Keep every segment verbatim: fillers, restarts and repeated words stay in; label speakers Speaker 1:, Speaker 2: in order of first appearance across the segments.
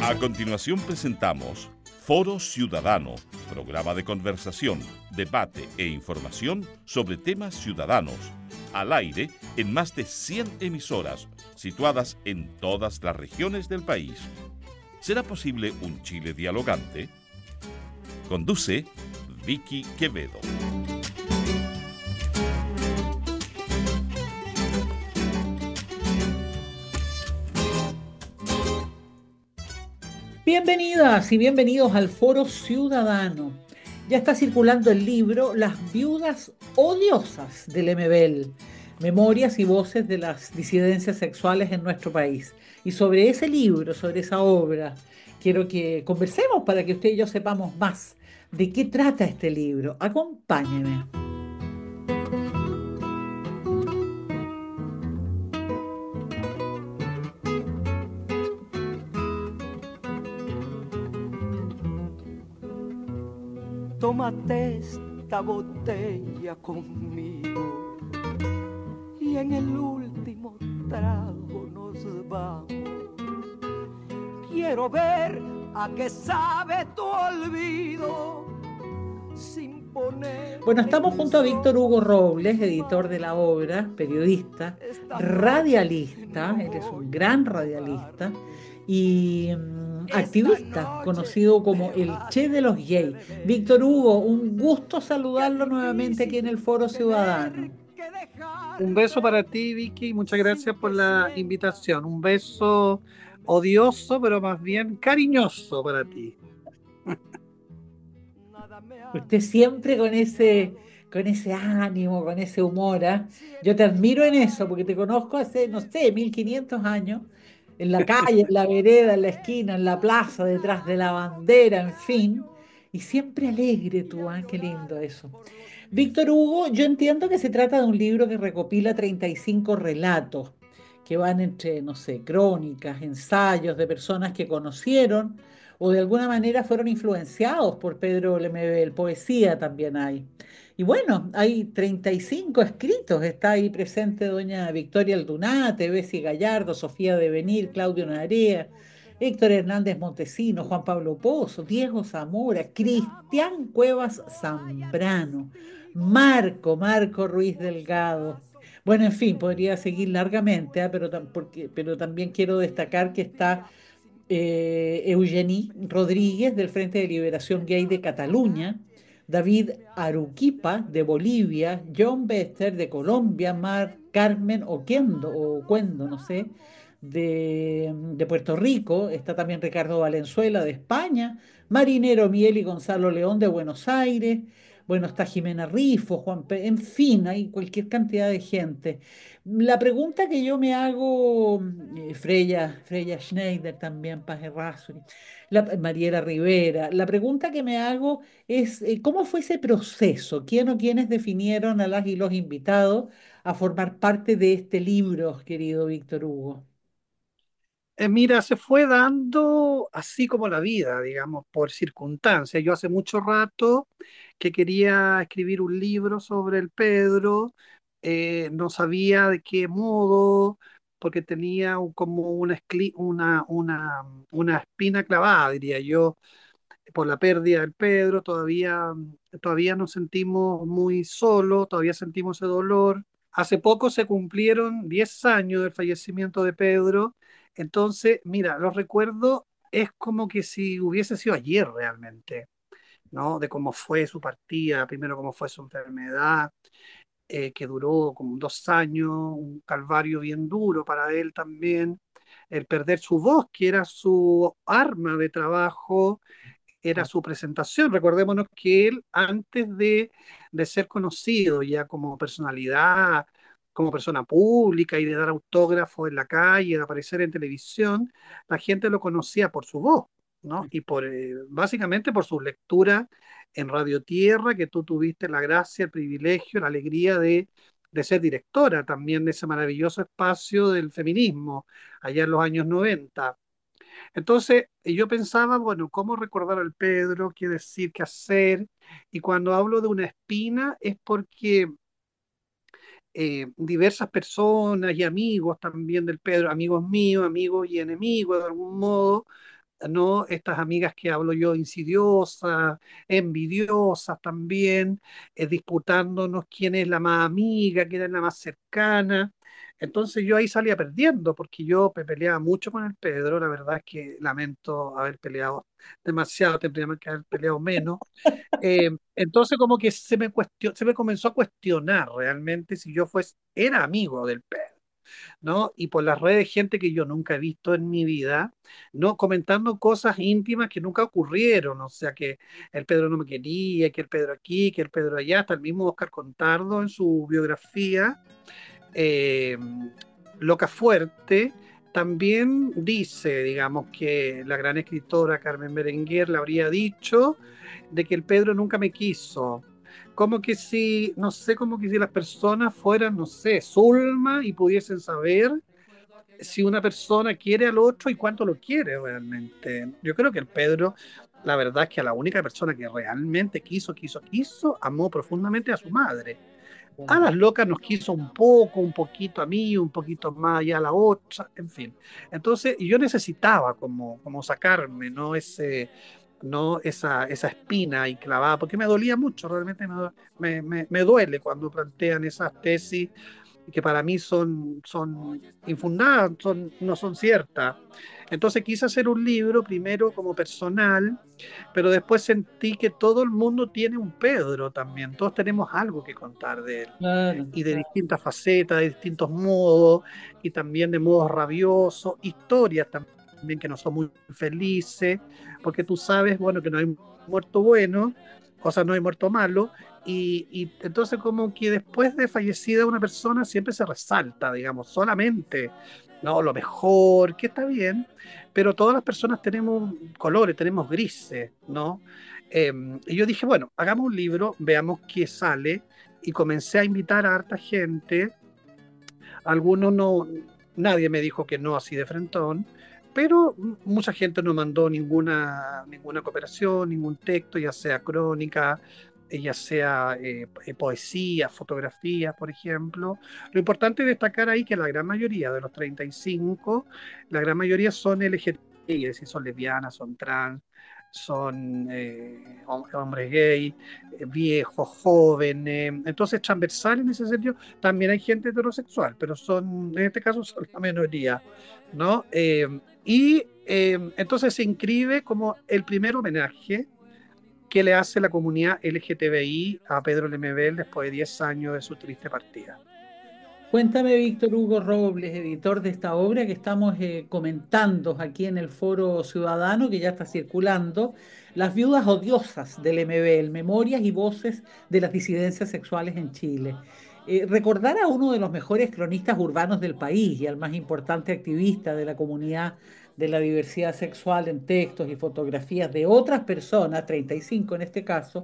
Speaker 1: A continuación presentamos Foro Ciudadano, programa de conversación, debate e información sobre temas ciudadanos, al aire en más de cien emisoras, situadas en todas las regiones del país. ¿Será posible un Chile dialogante? Conduce Vicky Quevedo.
Speaker 2: Bienvenidas y bienvenidos al Foro Ciudadano. Ya está circulando el libro Las viudas odiosas del M B L, Memorias y voces de las disidencias sexuales en nuestro país. Y sobre ese libro, sobre esa obra, quiero que conversemos para que usted y yo sepamos más de qué trata este libro. Acompáñeme.
Speaker 3: Tómate esta botella conmigo y en el último trago nos vamos. Quiero ver a qué sabe tu olvido sin poner.
Speaker 2: Bueno, estamos junto a Víctor Hugo Robles, editor de la obra, periodista, radialista, él es un gran radialista y mm, activista, conocido como el Che de los gays. Víctor Hugo, un gusto saludarlo nuevamente aquí en el Foro Ciudadano.
Speaker 4: Un beso para ti, Vicky, muchas gracias por la invitación. Un beso odioso, pero más bien cariñoso para ti.
Speaker 2: Usted siempre con ese, con ese ánimo, con ese humor, ¿ah? Yo te admiro en eso, porque te conozco hace, no sé, mil quinientos años, en la calle, en la vereda, en la esquina, en la plaza, detrás de la bandera, en fin, y siempre alegre tú, ¿ah? Qué lindo eso. Víctor Hugo, yo entiendo que se trata de un libro que recopila treinta y cinco relatos que van entre, no sé, crónicas, ensayos de personas que conocieron o de alguna manera fueron influenciados por Pedro Lemebel, poesía también hay. Y bueno, hay treinta y cinco escritos, está ahí presente doña Victoria Aldunate, Bessie Gallardo, Sofía Devenir, Claudio Narea, Héctor Hernández Montesino, Juan Pablo Pozo, Diego Zamora, Cristian Cuevas Zambrano, Marco, Marco Ruiz Delgado. Bueno, en fin, podría seguir largamente, ¿ah? pero, tam- porque- pero también quiero destacar que está eh, Eugenie Rodríguez del Frente de Liberación Gay de Cataluña, David Aruquipa de Bolivia, John Bester de Colombia, Mar Carmen Oquendo, o Cuendo, no sé, de, de Puerto Rico, está también Ricardo Valenzuela de España, Marinero Miel y Gonzalo León de Buenos Aires, bueno, está Jimena Rifo, Juan Pe- en fin, hay cualquier cantidad de gente. La pregunta que yo me hago, eh, Freya, Freya Schneider también, Paz Errázuriz, la, Mariela Rivera, la pregunta que me hago es, eh, ¿cómo fue ese proceso? ¿Quién o quiénes definieron a las y los invitados a formar parte de este libro, querido Víctor Hugo?
Speaker 4: Eh, mira, se fue dando así como la vida, digamos, por circunstancias. Yo hace mucho rato que quería escribir un libro sobre el Pedro, eh, no sabía de qué modo, porque tenía un- como una, escli- una, una, una espina clavada, diría yo, por la pérdida del Pedro. Todavía, todavía nos sentimos muy solos, todavía sentimos ese dolor. Hace poco se cumplieron diez años del fallecimiento de Pedro, entonces, mira, los recuerdo es como que si hubiese sido ayer realmente, ¿no? De cómo fue su partida, primero cómo fue su enfermedad, eh, que duró como dos años, un calvario bien duro para él también, el perder su voz, que era su arma de trabajo, era su presentación. Recordémonos que él, antes de, de ser conocido ya como personalidad, como persona pública y de dar autógrafos en la calle, de aparecer en televisión, la gente lo conocía por su voz, ¿no? Y por, eh, básicamente por sus lecturas en Radio Tierra, que tú tuviste la gracia, el privilegio, la alegría de, de ser directora también de ese maravilloso espacio del feminismo allá en los años noventa. Entonces, yo pensaba, bueno, ¿cómo recordar al Pedro? ¿Qué decir? ¿Qué hacer? Y cuando hablo de una espina es porque eh, diversas personas y amigos también del Pedro, amigos míos, amigos y enemigos de algún modo, ¿no? Estas amigas que hablo yo, insidiosas, envidiosas también, eh, disputándonos quién es la más amiga, quién es la más cercana. Entonces yo ahí salía perdiendo, porque yo me peleaba mucho con el Pedro, la verdad es que lamento haber peleado demasiado, tendría que haber peleado menos. Eh, entonces como que se me cuestio- se me comenzó a cuestionar realmente si yo fuese, era amigo del Pedro, ¿no? Y por las redes gente que yo nunca he visto en mi vida, ¿no? Comentando cosas íntimas que nunca ocurrieron, o sea, que el Pedro no me quería, que el Pedro aquí, que el Pedro allá, hasta el mismo Oscar Contardo en su biografía, eh, Loca Fuerte, también dice, digamos, que la gran escritora Carmen Berenguer le habría dicho de que el Pedro nunca me quiso. Como que si, no sé, como que si las personas fueran, no sé, Zulma y pudiesen saber si una persona quiere al otro y cuánto lo quiere realmente. Yo creo que el Pedro, la verdad es que a la única persona que realmente quiso, quiso, quiso, amó profundamente a su madre. A las locas nos quiso un poco, un poquito a mí, un poquito más allá a la otra, en fin. Entonces, yo necesitaba como, como sacarme, ¿no? Ese, no esa, esa espina ahí clavada, porque me dolía mucho, realmente me, me, me, me duele cuando plantean esas tesis que para mí son, son infundadas, son, no son ciertas. Entonces quise hacer un libro primero como personal, pero después sentí que todo el mundo tiene un Pedro también, todos tenemos algo que contar de él,
Speaker 2: Claro,
Speaker 4: y de
Speaker 2: claro.
Speaker 4: distintas facetas, de distintos modos, y también de modos rabiosos, historias también que no son muy felices, porque tú sabes, bueno, que no hay muerto bueno, o sea, no hay muerto malo, y, y entonces como que después de fallecida una persona siempre se resalta, digamos, solamente, no, lo mejor, que está bien, pero todas las personas tenemos colores, tenemos grises, ¿no? Eh, y yo dije, bueno, hagamos un libro, veamos qué sale, y comencé a invitar a harta gente. Algunos no, nadie me dijo que no así de frentón, pero mucha gente no mandó ninguna, ninguna cooperación, ningún texto, ya sea crónica, eh, ya sea eh, eh, poesía, fotografía, por ejemplo. Lo importante es destacar ahí que la gran mayoría de los treinta y cinco, la gran mayoría son L G T B I, es decir, son lesbianas, son trans, son eh, hombres gay, eh, viejos, jóvenes, entonces transversal en ese sentido. También hay gente heterosexual, pero son, en este caso, son la minoría, ¿no? Eh, y eh, entonces se inscribe como el primer homenaje que le hace la comunidad L G T B I a Pedro Lemebel después de diez años de su triste partida.
Speaker 2: Cuéntame, Víctor Hugo Robles, editor de esta obra que estamos eh, comentando aquí en el Foro Ciudadano, que ya está circulando, Las viudas odiosas del M B L, Memorias y Voces de las Disidencias Sexuales en Chile. Eh, recordar a uno de los mejores cronistas urbanos del país y al más importante activista de la comunidad de la diversidad sexual en textos y fotografías de otras personas, treinta y cinco en este caso,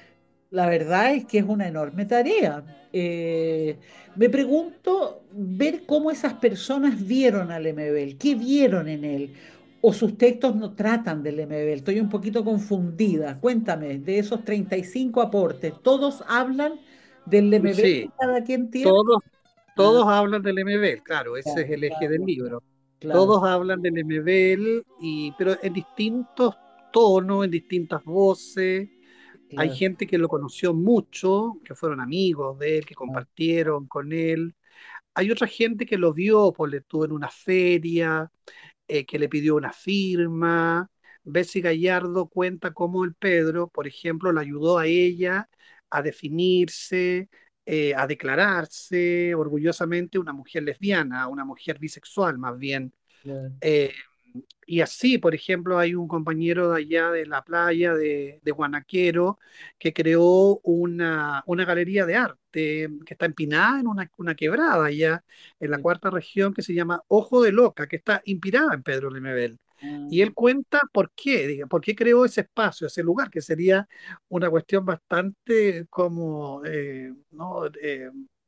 Speaker 2: la verdad es que es una enorme tarea. Eh, me pregunto ver cómo esas personas vieron al Lemebel, qué vieron en él, o sus textos no tratan del Lemebel. Estoy un poquito confundida. Cuéntame, de esos treinta y cinco aportes, ¿todos hablan del Lemebel
Speaker 4: Sí,
Speaker 2: que cada quien tiene?
Speaker 4: todos,
Speaker 2: Ah,
Speaker 4: todos hablan del M B L, claro, ese es
Speaker 2: claro,
Speaker 4: el eje del
Speaker 2: claro,
Speaker 4: libro.
Speaker 2: claro,
Speaker 4: Todos hablan del M B L, y, pero en distintos tonos, en distintas voces. Hay
Speaker 2: claro.
Speaker 4: gente que lo conoció mucho, que fueron amigos de él, que
Speaker 2: Claro.
Speaker 4: compartieron con él. Hay otra gente que lo vio, pues le estuvo en una feria, eh, que le pidió una firma. Bessie Gallardo cuenta cómo el Pedro, por ejemplo, le ayudó a ella a definirse, eh, a declararse orgullosamente una mujer lesbiana, una mujer bisexual más bien.
Speaker 2: Claro.
Speaker 4: Eh, y así, por ejemplo, hay un compañero de allá de la playa de, de Guanaquero que creó una, una galería de arte que está empinada en una, una quebrada allá en la
Speaker 2: Sí.
Speaker 4: cuarta región, que se llama Ojo de Loca, que está inspirada en Pedro Lemebel. Y
Speaker 2: Ah.
Speaker 4: él cuenta por qué, diga, por qué creó ese espacio, ese lugar, que sería una cuestión bastante como, eh, ¿no? Eh,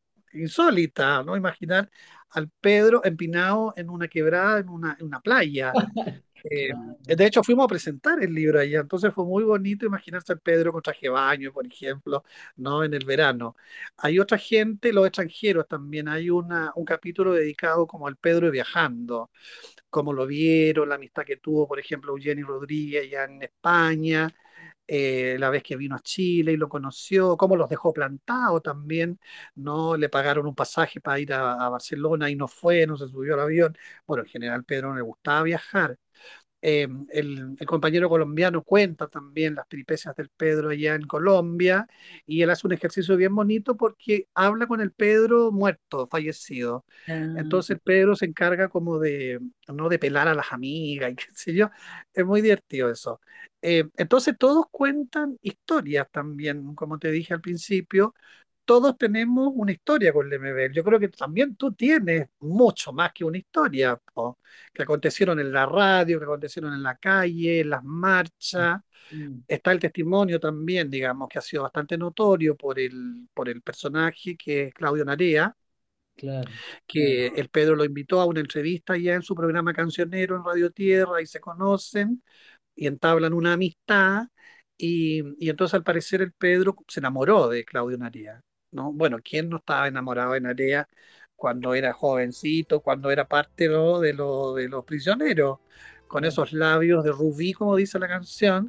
Speaker 4: insólita, ¿no? Imaginar al Pedro empinado en una quebrada, en una, en una playa. Eh,
Speaker 2: claro.
Speaker 4: de hecho, fuimos a presentar el libro allá, entonces fue muy bonito imaginarse al Pedro con traje de baño, por ejemplo, ¿no? En el verano. Hay otra gente, los extranjeros también, hay una, un capítulo dedicado como al Pedro viajando, cómo lo vieron, la amistad que tuvo, por ejemplo, Eugeni Rodríguez allá en España, eh, la vez que vino a Chile y lo conoció, cómo los dejó plantado también, ¿no? Le pagaron un pasaje para ir a, a Barcelona y no fue, no se subió al avión. Bueno, en general Pedro no le gustaba viajar. Eh, el, el compañero colombiano cuenta también las peripecias del Pedro allá en Colombia y él hace un ejercicio bien bonito porque habla con el Pedro muerto, fallecido.
Speaker 2: Ah,
Speaker 4: Entonces Pedro se encarga como de, ¿no? de pelar a las amigas y qué sé yo. Es muy divertido eso. Eh, entonces todos cuentan historias también, como te dije al principio, todos tenemos una historia con Lemebel. Yo creo que también tú tienes mucho más que una historia, po, que acontecieron en la radio, que acontecieron en la calle, en las marchas.
Speaker 2: mm,
Speaker 4: Está el testimonio también, digamos, que ha sido bastante notorio por el, por el personaje que es Claudio Narea,
Speaker 2: claro.
Speaker 4: que el Pedro lo invitó a una entrevista ya en su programa Cancionero en Radio Tierra y se conocen y entablan una amistad y, y entonces al parecer el Pedro se enamoró de Claudio Narea, ¿no? Bueno, ¿quién no estaba enamorado de Narea cuando era jovencito, cuando era parte, ¿no? de, lo- de los prisioneros, con
Speaker 2: Claro.
Speaker 4: esos labios de rubí, como dice la canción?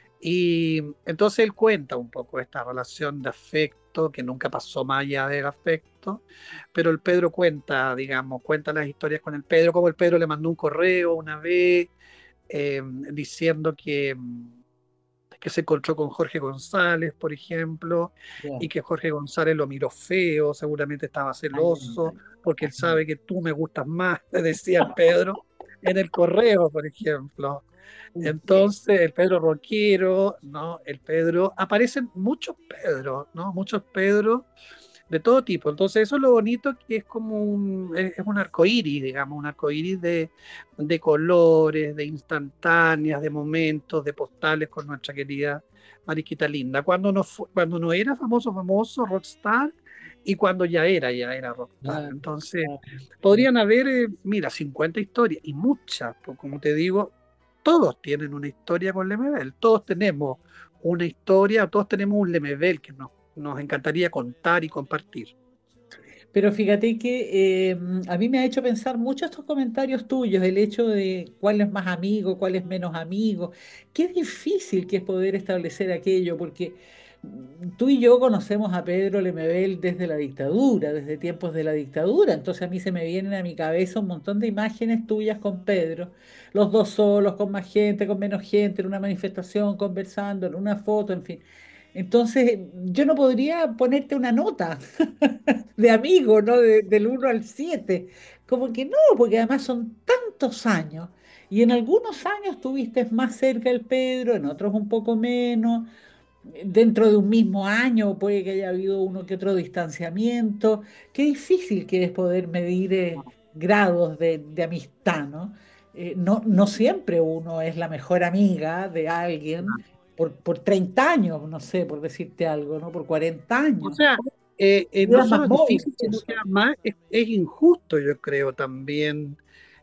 Speaker 4: Y entonces él cuenta un poco esta relación de afecto que nunca pasó más allá del afecto, pero el Pedro cuenta, digamos, cuenta las historias con el Pedro, como el Pedro le mandó un correo una vez eh, diciendo que, que se encontró con Jorge González, por ejemplo, y
Speaker 2: Ya.
Speaker 4: que Jorge González lo miró feo, seguramente estaba
Speaker 2: Ay, ay,
Speaker 4: celoso,
Speaker 2: ay,
Speaker 4: porque él
Speaker 2: ay,
Speaker 4: sabe que tú me gustas más, le decía el Pedro en el correo, por ejemplo.
Speaker 2: uf,
Speaker 4: Entonces, el Pedro Roquero, ¿no? El Pedro, aparecen muchos Pedros, ¿no? Muchos Pedros de todo tipo. Entonces, eso es lo bonito que es como un, es es un arcoíris, digamos, un arcoíris de, de colores, de instantáneas, de momentos, de postales con nuestra querida Mariquita Linda. Cuando no, fu- cuando no era famoso, famoso, rockstar, y cuando ya era, ya era rockstar.
Speaker 2: claro,
Speaker 4: Entonces,
Speaker 2: claro, claro.
Speaker 4: podrían haber, eh, mira, cincuenta historias, y muchas, pues, como te digo, todos tienen una historia con Lemebel, todos tenemos una historia, todos tenemos un Lemebel que nos nos encantaría contar y compartir.
Speaker 2: Pero fíjate que eh, a mí me ha hecho pensar mucho estos comentarios tuyos, el hecho de cuál es más amigo, cuál es menos amigo. Qué difícil que es poder establecer aquello, porque mm, tú y yo conocemos a Pedro Lemebel desde la dictadura, desde tiempos de la dictadura. Entonces a mí se me vienen a mi cabeza un montón de imágenes tuyas con Pedro, los dos solos, con más gente, con menos gente, en una manifestación, conversando, en una foto, en fin. Entonces, yo no podría ponerte una nota de amigo, ¿no? De- del uno al siete. Como que no, porque además son tantos años. Y en algunos años tuviste más cerca el Pedro, en otros un poco menos. Dentro de un mismo año puede que haya habido uno que otro distanciamiento. Qué difícil que es poder medir eh, grados de, de amistad, ¿no? Eh, no, no siempre uno es la mejor amiga de alguien por, por treinta años, no sé, por decirte algo, ¿no? Por cuarenta
Speaker 4: O
Speaker 2: años.
Speaker 4: sea, eh, eh, no
Speaker 2: Vida más
Speaker 4: solo es
Speaker 2: móvil
Speaker 4: difícil,
Speaker 2: que
Speaker 4: sino
Speaker 2: eso.
Speaker 4: que además es, es injusto, yo creo, también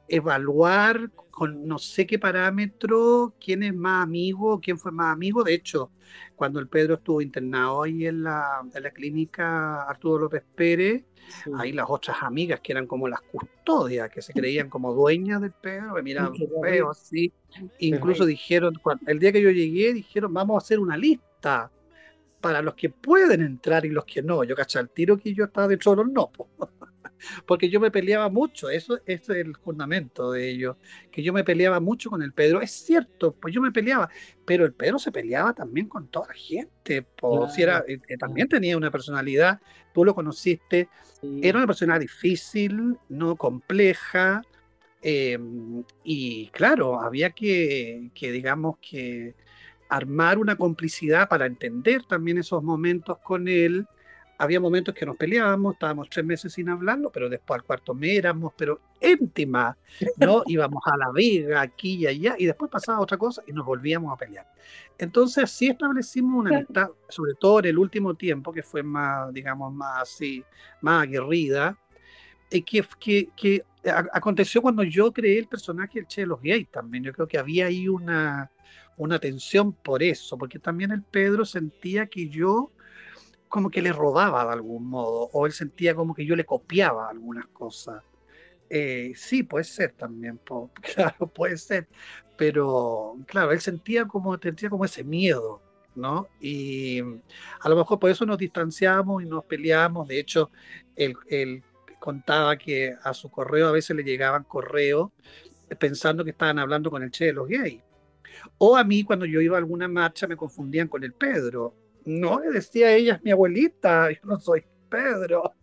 Speaker 4: evaluar con no sé qué parámetro quién es más amigo, quién fue más amigo. De hecho, cuando el Pedro estuvo internado ahí en la, en la clínica Arturo López Pérez,
Speaker 2: Sí,
Speaker 4: ahí las otras amigas que eran como las custodias, que se creían como dueñas del Pedro, me
Speaker 2: sí,
Speaker 4: miraban
Speaker 2: qué
Speaker 4: feo
Speaker 2: terrible,
Speaker 4: así. Incluso
Speaker 2: terrible.
Speaker 4: dijeron, cuan- el día que yo llegué, dijeron, vamos a hacer una lista para los que pueden entrar y los que no. Yo caché al tiro que yo estaba dentro de los no, po, porque yo me peleaba mucho, eso, eso es el fundamento de ello, que yo me peleaba mucho con el Pedro. Es cierto, pues yo me peleaba, pero el Pedro se peleaba también con toda la gente, po, si era,
Speaker 2: Claro,
Speaker 4: eh, eh,
Speaker 2: claro,
Speaker 4: también tenía una personalidad, tú lo conociste, era
Speaker 2: sí.
Speaker 4: una persona difícil, no compleja, eh, y claro, había que, que digamos que armar una complicidad para entender también esos momentos con él. Había momentos que nos peleábamos, estábamos tres meses sin hablarlo, pero después al cuarto mes éramos, pero íntimas, ¿no? Íbamos a la viga, aquí y allá, y después pasaba otra cosa y nos volvíamos a pelear. Entonces así establecimos una amistad, sobre todo en el último tiempo, que fue más, digamos, más así, más aguerrida, eh, que, que, que a- aconteció cuando yo creé el personaje del Che de los Gays también. Yo creo que había ahí una, una tensión por eso, porque también el Pedro sentía que yo como que le robaba de algún modo, o él sentía como que yo le copiaba algunas cosas. Eh, sí, puede ser también, po, claro, puede ser, pero claro, él sentía como, sentía como ese miedo, ¿no? Y a lo mejor por eso nos distanciamos y nos peleamos. De hecho, él, él contaba que a su correo a veces le llegaban correos pensando que estaban hablando con el Che de los gays. O a mí cuando yo iba a alguna marcha me confundían con el Pedro. No, le decía ella es mi abuelita, yo no soy Pedro.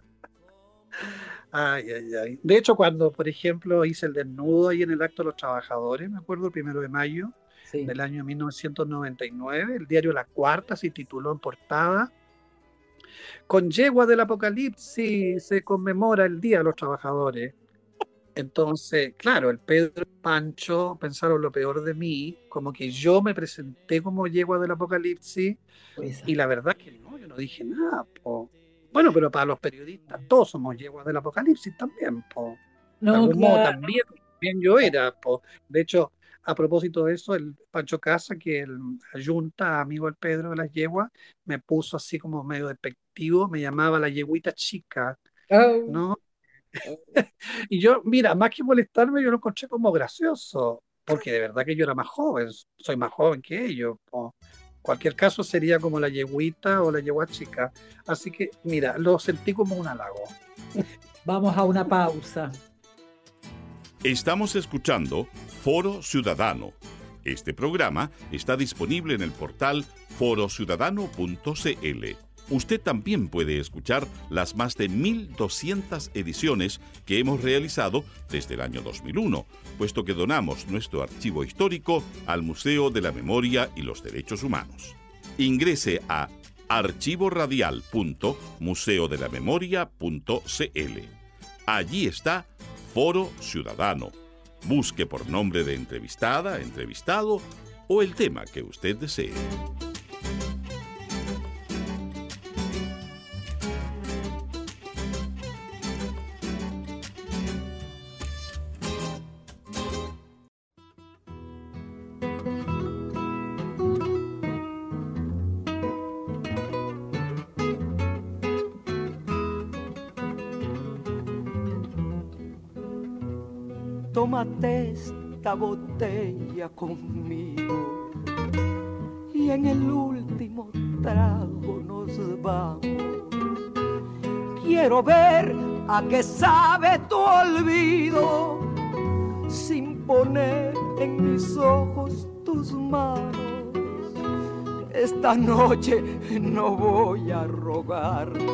Speaker 4: Ay, ay, ay. De hecho, cuando, por ejemplo, hice el desnudo ahí en el Acto de los Trabajadores, me acuerdo, el primero de mayo
Speaker 2: Sí.
Speaker 4: del año mil novecientos noventa y nueve, el diario La Cuarta se tituló en portada: Con yegua del apocalipsis se conmemora el Día de los Trabajadores. Entonces, claro, el Pedro y Pancho pensaron lo peor de mí, como que yo me presenté como yegua del apocalipsis,
Speaker 2: Pues,
Speaker 4: y la verdad es que no, yo no dije nada, po. Bueno, pero para los periodistas todos somos yeguas del apocalipsis también, po. De
Speaker 2: no,
Speaker 4: algún modo
Speaker 2: claro.
Speaker 4: también, también yo era, po. De hecho, a propósito de eso, el Pancho Casa, que el ayunta, amigo del Pedro de las yeguas, me puso así como medio despectivo, me llamaba la yeguita chica,
Speaker 2: Oh,
Speaker 4: ¿no? Y yo, mira, más que molestarme, yo lo encontré como gracioso, porque de verdad que yo era más joven, soy más joven que ellos, po. Cualquier caso sería como la yeguita o la yegua chica. Así que, mira, lo sentí como un halago.
Speaker 2: vamos a una pausa.
Speaker 1: Estamos escuchando Foro Ciudadano. Este programa está disponible en el portal foro ciudadano punto c l. Usted también puede escuchar las más de mil doscientas ediciones que hemos realizado desde el año dos mil uno, puesto que donamos nuestro archivo histórico al Museo de la Memoria y los Derechos Humanos. Ingrese a archivo radial punto museo de la memoria punto c l. Allí está Foro Ciudadano. Busque por nombre de entrevistada, entrevistado o el tema que usted desee.
Speaker 3: Tómate esta botella conmigo y en el último trago nos vamos. Quiero ver a qué sabe tu olvido sin poner en mis ojos tus manos. Esta noche no voy a rogarte,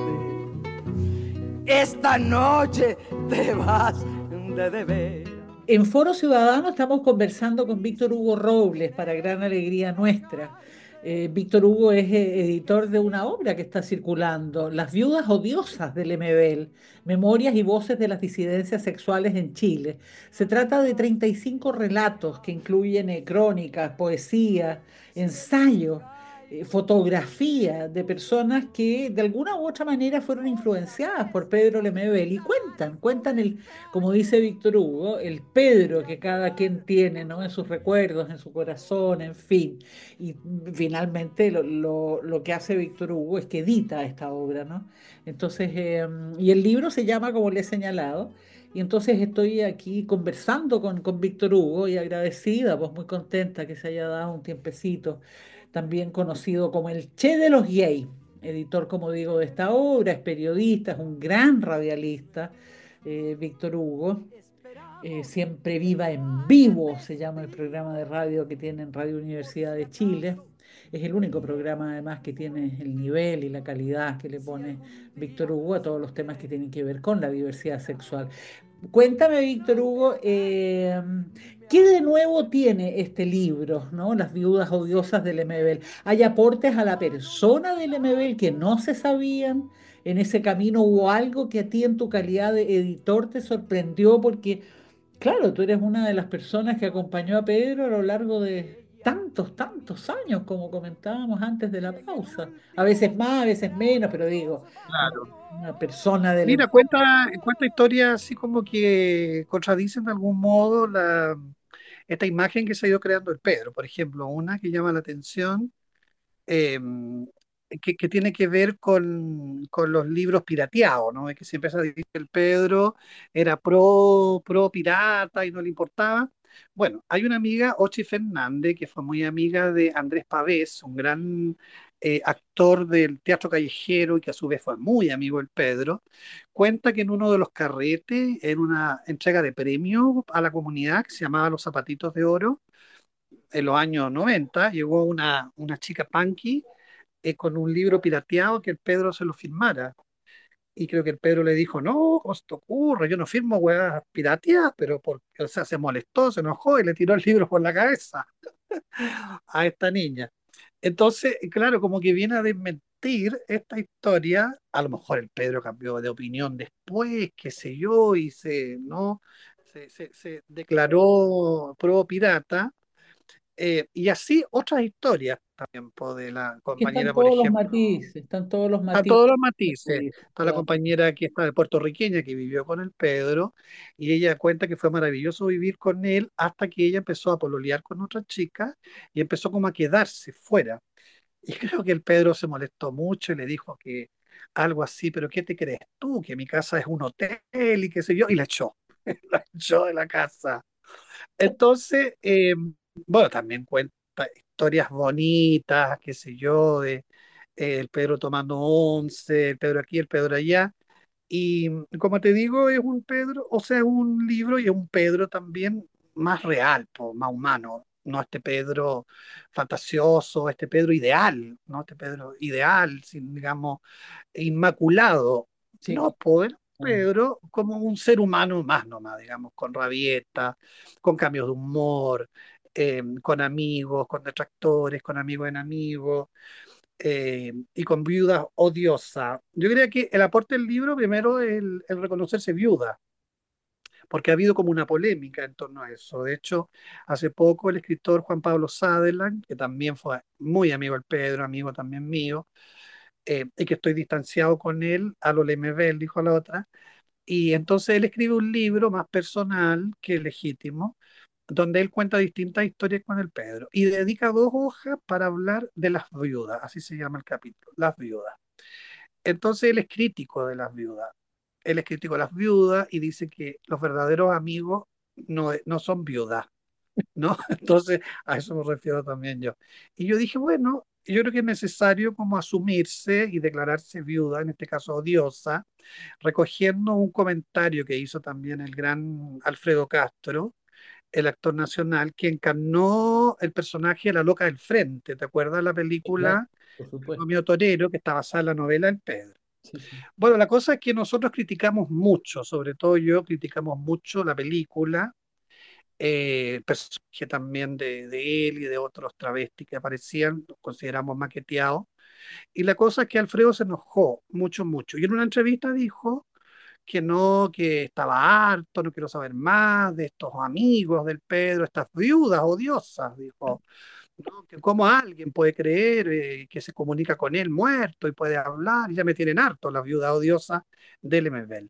Speaker 3: esta noche te vas de deber.
Speaker 2: En Foro Ciudadano estamos conversando con Víctor Hugo Robles, para gran alegría nuestra. Eh, Víctor Hugo es eh, editor de una obra que está circulando, Las viudas odiosas del Lemebel, Memorias y voces de las disidencias sexuales en Chile. Se trata de treinta y cinco relatos que incluyen eh, crónicas, poesía, ensayos, eh, fotografía de personas que de alguna u otra manera fueron influenciadas por Pedro Lemebel y cuentan, cuentan el, como dice Víctor Hugo, el Pedro que cada quien tiene, ¿no? En sus recuerdos, en su corazón, en fin. Y finalmente lo, lo- lo que hace Víctor Hugo es que edita esta obra, ¿no? Entonces, eh, y el libro se llama, como le he señalado, y entonces estoy aquí conversando con, con Víctor Hugo y agradecida, pues muy contenta que se haya dado un tiempecito, también conocido como el Che de los Gays, editor, como digo, de esta obra, es periodista, es un gran radialista, eh, Víctor Hugo. Eh, Siempre Viva en Vivo se llama el programa de radio que tiene en Radio Universidad de Chile. Es el único programa además que tiene el nivel y la calidad que le pone Víctor Hugo a todos los temas que tienen que ver con la diversidad sexual. Cuéntame, Víctor Hugo, eh, ¿qué de nuevo tiene este libro, ¿no? Las viudas odiosas del Lemebel? ¿Hay aportes a la persona del Lemebel que no se sabían en ese camino? ¿Hubo algo que a ti en tu calidad de editor te sorprendió? Porque, claro, tú eres una de las personas que acompañó a Pedro a lo largo de, tantos, tantos años, como comentábamos antes de la pausa. A veces más, a veces menos, pero digo, una,
Speaker 4: Claro.
Speaker 2: una persona del...
Speaker 4: Mira, cuenta, cuenta historias así como que contradicen de algún modo la, esta imagen que se ha ido creando el Pedro. Por ejemplo, una que llama la atención, eh, que, que tiene que ver con, con los libros pirateados, ¿no? Es que siempre se dice que el Pedro era pro, pro pirata y no le importaba. Bueno, hay una amiga, Ochi Fernández, que fue muy amiga de Andrés Pavés, un gran eh, actor del teatro callejero y que a su vez fue muy amigo del Pedro, cuenta que en uno de los carretes, en una entrega de premio a la comunidad que se llamaba Los Zapatitos de Oro, en los años noventa, llegó una, una chica punky eh, con un libro pirateado que el Pedro se lo firmara. Y creo que el Pedro le dijo, no, ¿cómo se te ocurre? Yo no firmo weas pirateadas, pero porque, o sea, se molestó, se enojó y le tiró el libro por la cabeza a esta niña. Entonces, claro, como que viene a desmentir esta historia, a lo mejor el Pedro cambió de opinión después, qué sé yo, y se, ¿no? se, se, se declaró pro pirata, eh, y así otras historias también, po, de la
Speaker 2: Que
Speaker 4: compañera,
Speaker 2: están
Speaker 4: por
Speaker 2: todos los
Speaker 4: ejemplo,
Speaker 2: matices, están todos los
Speaker 4: a
Speaker 2: matices.
Speaker 4: todos los matices. Está la compañera que está de puertorriqueña que vivió con el Pedro y ella cuenta que fue maravilloso vivir con él hasta que ella empezó a pololear con otra chica y empezó como a quedarse fuera. Y creo que el Pedro se molestó mucho y le dijo que algo así, pero ¿qué te crees tú? Que mi casa es un hotel y qué sé yo, y la echó, la echó de la casa. Entonces, eh, bueno, también cuenta historias bonitas, qué sé yo, de eh, el Pedro tomando once, el Pedro aquí, el Pedro allá. Y mm, como te digo, es un Pedro, o sea, es un libro y es un Pedro también más real, po, más humano. No este Pedro fantasioso, este Pedro ideal, ¿no? Este Pedro ideal, sin, digamos, inmaculado.
Speaker 2: Sí,
Speaker 4: No, poder
Speaker 2: claro.
Speaker 4: Pedro como un ser humano más nomás, digamos, con rabieta, con cambios de humor, eh, con amigos, con detractores, con amigos en amigos, eh, y con viudas odiosas. Yo creo que el aporte del libro primero es el, el reconocerse viuda, porque ha habido como una polémica en torno a eso. De hecho, hace poco el escritor Juan Pablo Sutherland, que también fue muy amigo del Pedro, amigo también mío, eh, y que estoy distanciado con él, a lo Lemebel, dijo la otra, y entonces él escribe un libro más personal que legítimo, donde él cuenta distintas historias con el Pedro y dedica dos hojas para hablar de las viudas, así se llama el capítulo, las viudas. Entonces él es crítico de las viudas, él es crítico de las viudas y dice que los verdaderos amigos no, no son viudas, ¿no? Entonces a eso me refiero también yo. Y yo dije, bueno, yo creo que es necesario como asumirse y declararse viuda, en este caso odiosa, recogiendo un comentario que hizo también el gran Alfredo Castro, el actor nacional, que encarnó el personaje de la loca del frente. ¿Te acuerdas la
Speaker 2: Sí, claro,
Speaker 4: película
Speaker 2: por supuesto.
Speaker 4: Romeo Torero, que está basada en la novela El Pedro?
Speaker 2: Sí, sí.
Speaker 4: Bueno, la cosa es que nosotros criticamos mucho, sobre todo yo, criticamos mucho la película, eh, el personaje también de, de él y de otros travestis que aparecían, los consideramos maqueteados. Y la cosa es que Alfredo se enojó mucho, mucho. Y en una entrevista dijo que no, que estaba harto, no quiero saber más de estos amigos del Pedro, estas viudas odiosas, dijo, ¿no? Que cómo alguien puede creer eh, que se comunica con él muerto y puede hablar, y ya me tienen harto las viudas odiosas del Lemebel.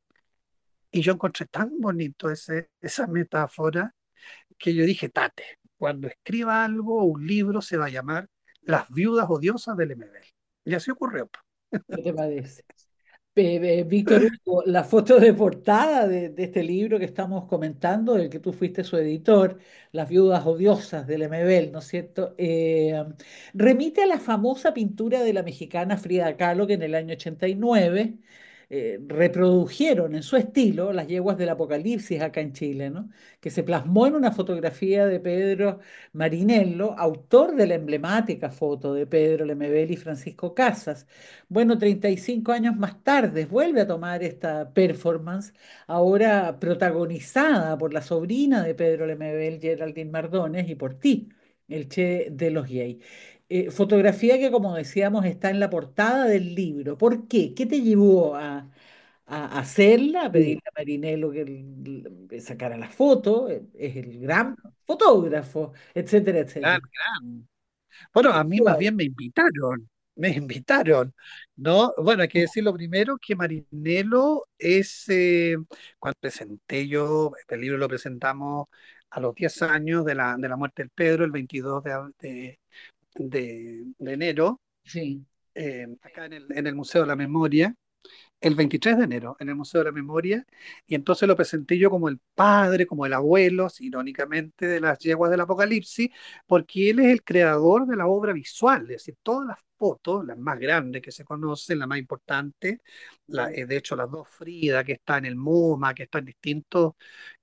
Speaker 4: Y yo encontré tan bonito ese, esa metáfora que yo dije, tate, cuando escriba algo, un libro se va a llamar Las viudas odiosas del Lemebel. Y así ocurrió, po.
Speaker 2: ¿Qué te parece? Eh, eh, Víctor Hugo, la foto de portada de, de este libro que estamos comentando, del que tú fuiste su editor, Las viudas odiosas del Lemebel, ¿no es cierto? Eh, remite a la famosa pintura de la mexicana Frida Kahlo que en el año ochenta y nueve eh, reprodujeron en su estilo las yeguas del Apocalipsis acá en Chile, ¿no? Que se plasmó en una fotografía de Pedro Marinello, autor de la emblemática foto de Pedro Lemebel y Francisco Casas. Bueno, treinta y cinco años más tarde vuelve a tomar esta performance, ahora protagonizada por la sobrina de Pedro Lemebel, Geraldine Mardones, y por ti, el Che de los Gays. Eh, fotografía que, como decíamos, está en la portada del libro. ¿Por qué? ¿Qué te llevó a, a hacerla, a
Speaker 4: Sí,
Speaker 2: pedirle a Marinelo que l- le sacara la foto, eh, es el gran fotógrafo, etcétera,
Speaker 4: gran,
Speaker 2: etcétera.
Speaker 4: gran. Bueno, a mí más bien me invitaron, me invitaron, ¿no? Bueno, hay que decir lo primero que Marinelo es, eh, cuando presenté yo, el libro lo presentamos a los diez años de la, de la muerte del Pedro, el veintidós de, ab- de, de- de enero,
Speaker 2: Sí,
Speaker 4: eh, acá en el, en el Museo de la Memoria, el veintitrés de enero en el Museo de la Memoria, y entonces lo presenté yo como el padre, como el abuelo, irónicamente, de las yeguas del Apocalipsis, porque él es el creador de la obra visual, es decir, todas las fotos, las más grandes que se conocen, la más importante, la,
Speaker 2: ya,
Speaker 4: eh, de hecho las dos Frida, que está en el MoMA, que está en distintos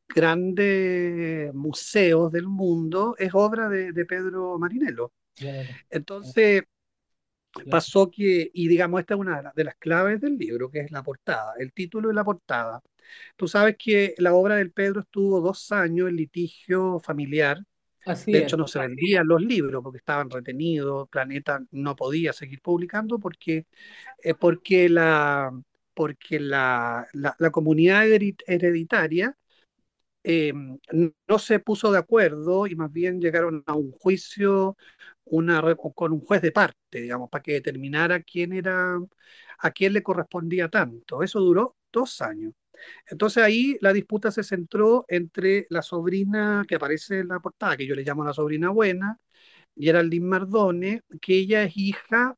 Speaker 4: grandes museos del mundo, es obra de, de Pedro Marinello.
Speaker 2: claro,
Speaker 4: Entonces,
Speaker 2: claro.
Speaker 4: pasó que, y digamos, esta es una de las, de las claves del libro, que es la portada, el título y la portada. Tú sabes que la obra del Pedro estuvo dos años en litigio familiar.
Speaker 2: Así
Speaker 4: De
Speaker 2: es.
Speaker 4: hecho, no se vendían los libros porque estaban retenidos. Planeta no podía seguir publicando porque, eh, porque, la, porque la, la, la comunidad hered- hereditaria eh, no se puso de acuerdo y más bien llegaron a un juicio una, re- con un juez de parte, digamos, para que determinara quién era, a quién le correspondía tanto. Eso duró dos años. Entonces ahí la disputa se centró entre la sobrina que aparece en la portada, que yo le llamo la sobrina buena, Geraldine Mardone, que ella es hija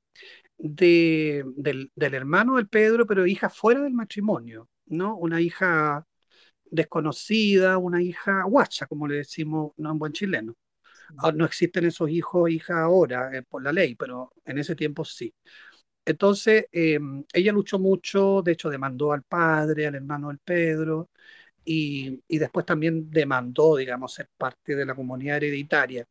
Speaker 4: de, del, del hermano del Pedro, pero hija fuera del matrimonio, ¿no? Una hija desconocida, una hija guacha, como le decimos, no en buen chileno. Ah, no existen esos hijos o hijas ahora eh, por la ley, pero en ese tiempo sí. Entonces, eh, ella luchó mucho, de hecho demandó al padre, al hermano del Pedro, y, y después también demandó, digamos, ser parte de la comunidad hereditaria.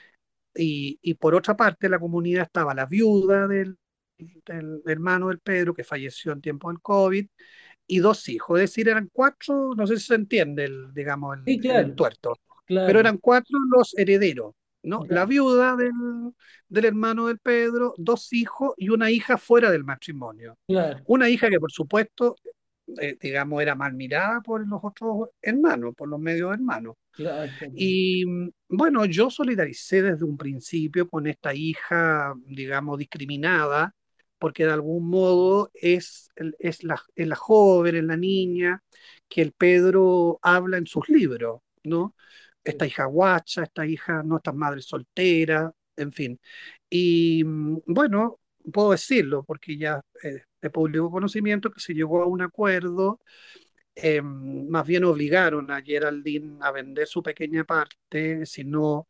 Speaker 4: Y, y por otra parte, en la comunidad estaba la viuda del, del hermano del Pedro, que falleció en tiempo del COVID, y dos hijos, es decir, eran cuatro, no sé si se entiende el, digamos, el,
Speaker 2: Sí,
Speaker 4: el
Speaker 2: claro,
Speaker 4: entuerto, pero
Speaker 2: claro,
Speaker 4: eran cuatro los herederos, ¿no? La
Speaker 2: ya,
Speaker 4: viuda del, del hermano del Pedro, dos hijos y una hija fuera del matrimonio.
Speaker 2: claro,
Speaker 4: Una hija que, por supuesto, eh, digamos, era mal mirada por los otros hermanos, por los medios hermanos.
Speaker 2: claro, claro.
Speaker 4: Y mm, bueno, yo solidaricé desde un principio con esta hija, digamos, discriminada, porque de algún modo es, el- es la, es la joven, es la niña que el Pedro habla en sus libros, ¿no? Esta hija guacha, esta hija, no, esta madre soltera, en fin. Y mm, bueno, puedo decirlo, porque ya eh, de público conocimiento que se llegó a un acuerdo, eh, más bien obligaron a Geraldine a vender su pequeña parte, sino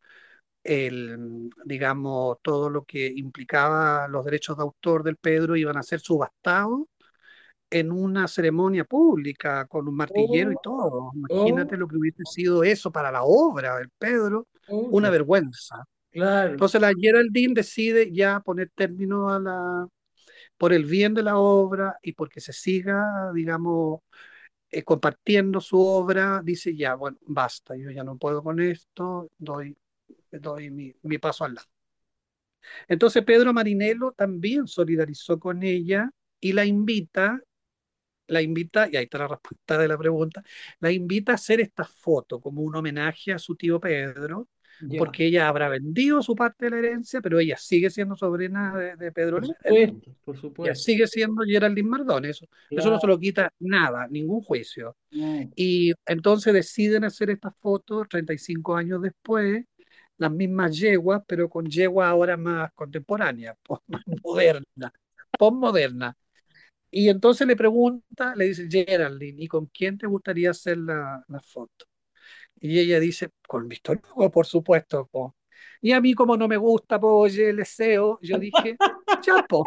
Speaker 4: el, digamos, todo lo que implicaba los derechos de autor del Pedro iban a ser subastados en una ceremonia pública con un martillero y
Speaker 2: Oh,
Speaker 4: todo.
Speaker 2: oh,
Speaker 4: Imagínate lo que hubiese sido eso para la obra del Pedro,
Speaker 2: oh,
Speaker 4: una
Speaker 2: qué-
Speaker 4: vergüenza.
Speaker 2: claro,
Speaker 4: Entonces la Geraldine decide ya poner término a la, por el bien de la obra y porque se siga, digamos, eh, compartiendo su obra, dice ya, bueno, basta, yo ya no puedo con esto, doy, doy mi, mi paso al lado. Entonces Pedro Marinello también solidarizó con ella y la invita, la invita, y ahí está la respuesta de la pregunta, la invita a hacer esta foto como un homenaje a su tío Pedro,
Speaker 2: ya,
Speaker 4: porque ella habrá vendido su parte de la herencia, pero ella sigue siendo sobrina de, de Pedro
Speaker 2: por
Speaker 4: Marinello.
Speaker 2: supuesto, por
Speaker 4: Ella
Speaker 2: supuesto,
Speaker 4: sigue siendo Geraldine Mardón, eso, eso no se
Speaker 2: claro,
Speaker 4: lo quita nada, ningún juicio.
Speaker 2: no,
Speaker 4: Y entonces deciden hacer estas fotos treinta y cinco años después, las mismas yeguas, pero con yeguas ahora más contemporáneas, pues, más modernas, postmodernas. Y entonces le pregunta, le dice Geraldine, ¿y con quién te gustaría hacer la, la foto? Y ella dice, con Víctor Hugo, por supuesto. Po. Y a mí, como no me gusta, po, oye, el deseo, yo dije, ya, po,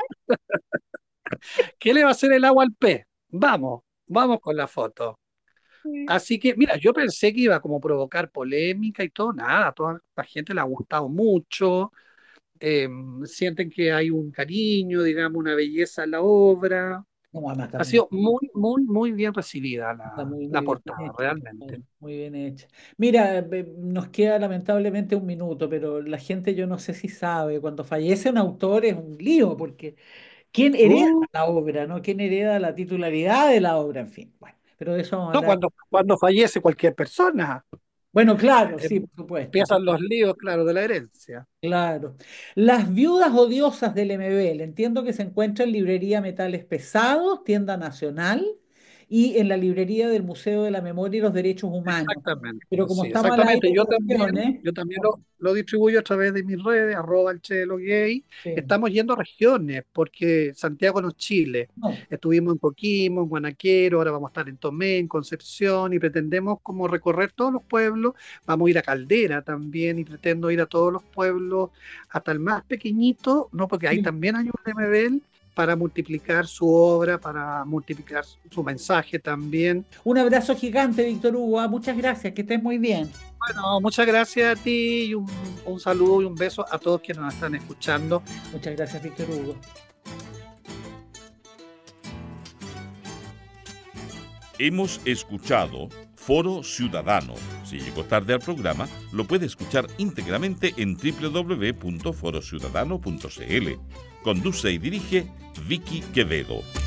Speaker 4: ¿qué le va a hacer el agua al pez? Vamos, vamos con la foto.
Speaker 2: sí,
Speaker 4: Así que, mira, yo pensé que iba como a provocar polémica y todo, nada, a toda la gente le ha gustado mucho, eh, sienten que hay un cariño, digamos, una belleza en la obra.
Speaker 2: no, además
Speaker 4: Ha
Speaker 2: también.
Speaker 4: sido muy, muy, muy bien recibida
Speaker 2: Está
Speaker 4: la,
Speaker 2: muy,
Speaker 4: la
Speaker 2: muy bien
Speaker 4: portada,
Speaker 2: hecha,
Speaker 4: realmente.
Speaker 2: claro, muy bien hecha. Mira, eh, nos queda lamentablemente un minuto, pero la gente yo no sé si sabe, cuando fallece un autor es un lío, porque ¿Quién hereda
Speaker 4: Uh,
Speaker 2: la obra, no? ¿Quién hereda la titularidad de la obra? En fin, bueno, pero de eso vamos a
Speaker 4: no,
Speaker 2: hablar.
Speaker 4: cuando, cuando fallece cualquier persona,
Speaker 2: Bueno, claro,
Speaker 4: eh,
Speaker 2: sí, por supuesto.
Speaker 4: empiezan los líos, claro, de la herencia.
Speaker 2: Claro. Las viudas odiosas del M B L. Entiendo que se encuentra en librería Metales Pesados, tienda nacional, y en la librería del Museo de la Memoria y los Derechos Humanos.
Speaker 4: Exactamente,
Speaker 2: Pero como
Speaker 4: sí,
Speaker 2: estamos al aire
Speaker 4: exactamente. Yo
Speaker 2: de
Speaker 4: también,
Speaker 2: regiones,
Speaker 4: yo también lo, lo distribuyo a través de mis redes, arroba el Chelo Gay.
Speaker 2: sí,
Speaker 4: Estamos yendo a regiones, porque Santiago no es Chile.
Speaker 2: no,
Speaker 4: Estuvimos en Coquimbo, en Guanaquero, ahora vamos a estar en Tomé, en Concepción, y pretendemos como recorrer todos los pueblos. Vamos a ir a Caldera también, y pretendo ir a todos los pueblos, hasta el más pequeñito, no, porque ahí
Speaker 2: sí.
Speaker 4: también hay un M B L para multiplicar su obra, para multiplicar su mensaje también.
Speaker 2: Un abrazo gigante, Víctor Hugo. Ah, muchas gracias, que estés muy bien.
Speaker 4: Bueno, muchas gracias a ti y un, un saludo y un beso a todos quienes nos están escuchando.
Speaker 2: Muchas gracias, Víctor Hugo.
Speaker 1: Hemos escuchado Foro Ciudadano. Si llegó tarde al programa, lo puede escuchar íntegramente en doble u doble u doble u punto foro ciudadano punto c l. Conduce y dirige Vicky Quevedo.